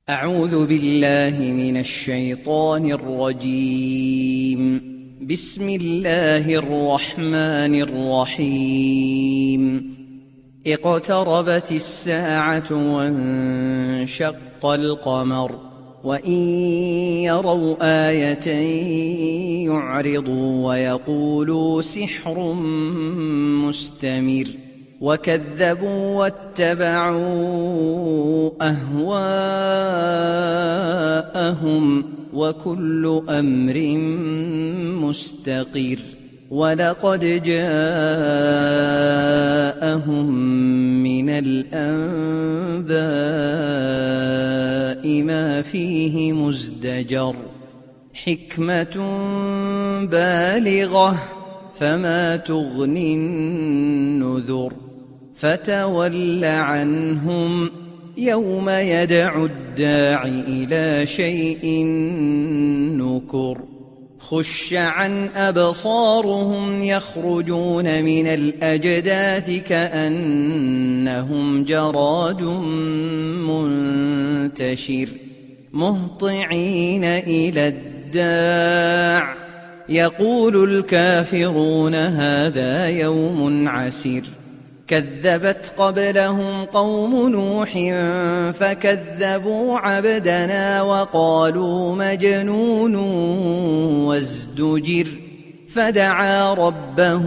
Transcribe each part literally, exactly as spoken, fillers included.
أعوذ بالله من الشيطان الرجيم. بسم الله الرحمن الرحيم. اقتربت الساعة وانشق القمر وإن يروا آية يعرضوا ويقولوا سحر مستمر وكذبوا واتبعوا أهواءهم وكل أمر مستقر ولقد جاءهم من الأنباء ما فيه مزدجر حكمة بالغة فما تغني النذر فتول عنهم يوم يدعو الداع إلى شيء نكر خش عن أبصارهم يخرجون من الأجداث كأنهم جراد منتشر مهطعين إلى الداع يقول الكافرون هذا يوم عسير كذبت قبلهم قوم نوح فكذبوا عبدنا وقالوا مجنون وازدجر فدعا ربه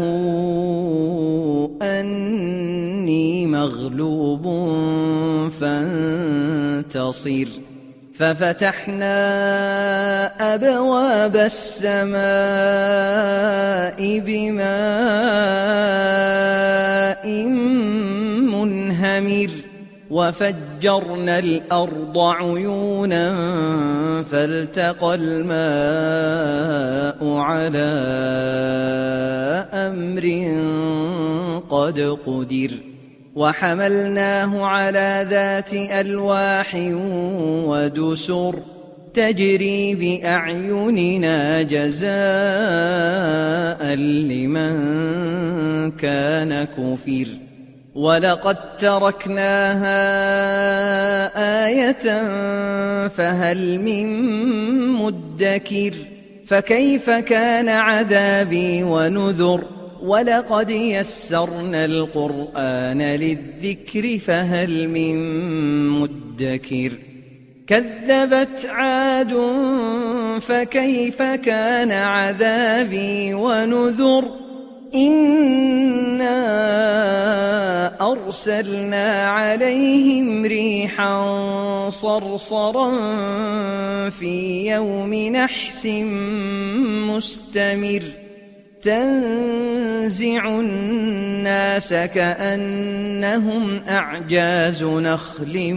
أني مغلوب فانتصر ففتحنا أبواب السماء بماء منهمر وفجرنا الأرض عيونا فالتقى الماء على أمر قد قدر وحملناه على ذات ألواح ودسر تجري بأعيننا جزاء لمن كان كفر ولقد تركناها آية فهل من مدكر فكيف كان عذابي ونذر ولقد يسرنا القرآن للذكر فهل من مدكر كذبت عاد فكيف كان عذابي ونذر إنا أرسلنا عليهم ريحا صرصرا في يوم نحس مستمر تنزع الناس كأنهم أعجاز نخل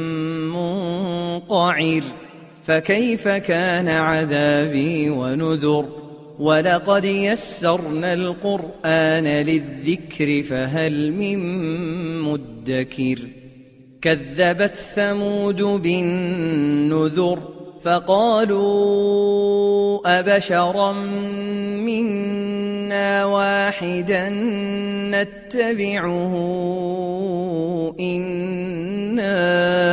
منقعر فكيف كان عذابي ونذر ولقد يسرنا القرآن للذكر فهل من مدكر كذبت ثمود بالنذر فقالوا أبشرا منا واحدا نتبعه إنا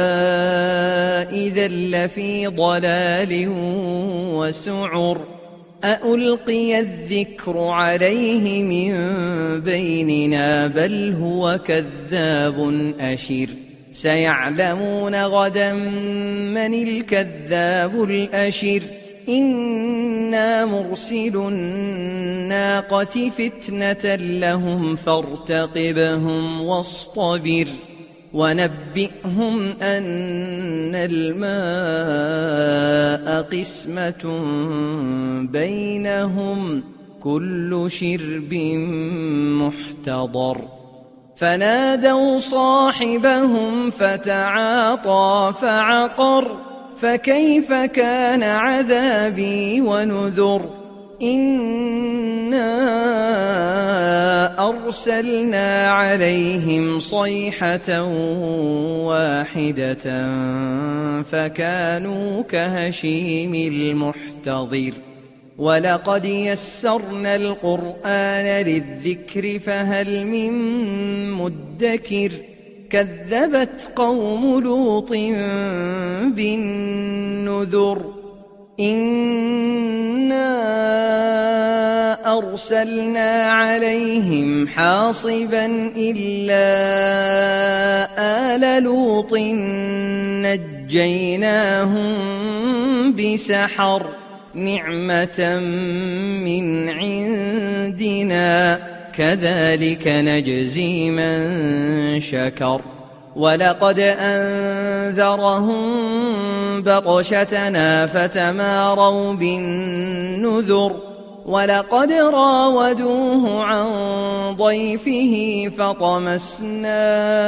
إذا لفي ضلال وسعر أألقي الذكر عليه من بيننا بل هو كذاب أشر سيعلمون غدا من الكذاب الأشر إنا مرسل الناقة فتنة لهم فارتقبهم واصطبر ونبئهم أن الماء قسمة بينهم كل شرب محتضر فنادوا صاحبهم فتعاطى فعقر فكيف كان عذابي ونذر إنا أرسلنا عليهم صيحة واحدة فكانوا كهشيم المحتضر ولقد يسرنا القرآن للذكر فهل من مدكر كذبت قوم لوط بالنذر إنا أرسلنا عليهم حاصبا إلا آل لوط نجيناهم بسحر نعمة من عندنا كذلك نجزي من شكر ولقد أنذرهم بطشتنا فتماروا بالنذر ولقد راودوه عن ضيفه فطمسنا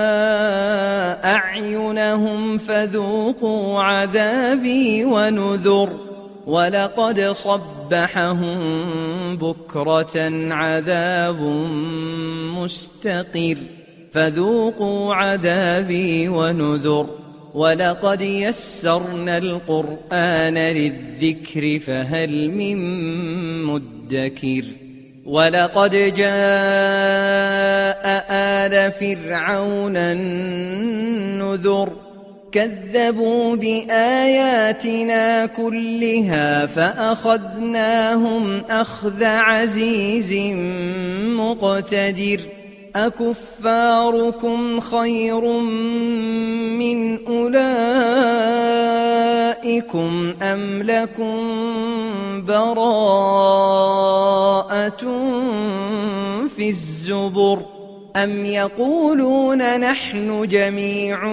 أعينهم فذوقوا عذابي ونذر ولقد صبحهم بكرة عذاب مستقر فذوقوا عذابي ونذر ولقد يسرنا القرآن للذكر فهل من مدكر ولقد جاء آل فرعون النذر كذبوا بآياتنا كلها فأخذناهم أخذ عزيز مقتدر أكفاركم خير من أولئكم أم لكم براءة في الزبر أم يقولون نحن جميع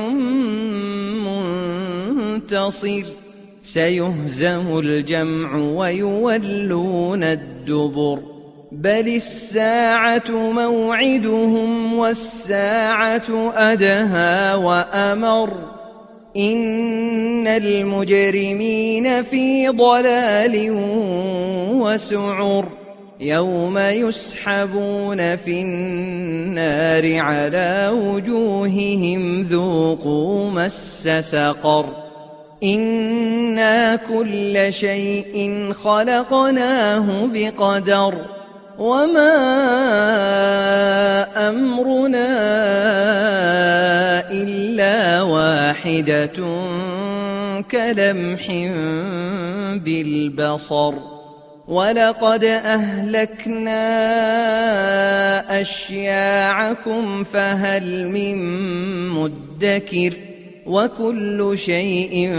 منتصر سيهزم الجمع ويولون الدبر بل الساعة موعدهم والساعة أدهى وأمر إن المجرمين في ضلال وسعر يوم يسحبون في النار على وجوههم ذوقوا مس سقر إنا كل شيء خلقناه بقدر وما أمرنا إلا واحدة كلمح بالبصر ولقد أهلكنا أشياعكم فهل من مدكر وكل شيء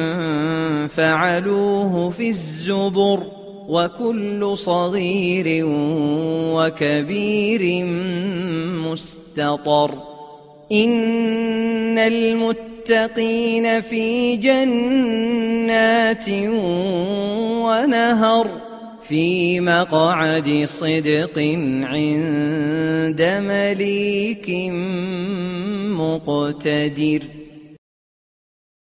فعلوه في الزبر وكل صغير وكبير مستطر إن المتقين في جنات ونهر في مقعد صدق عند مليك مقتدر.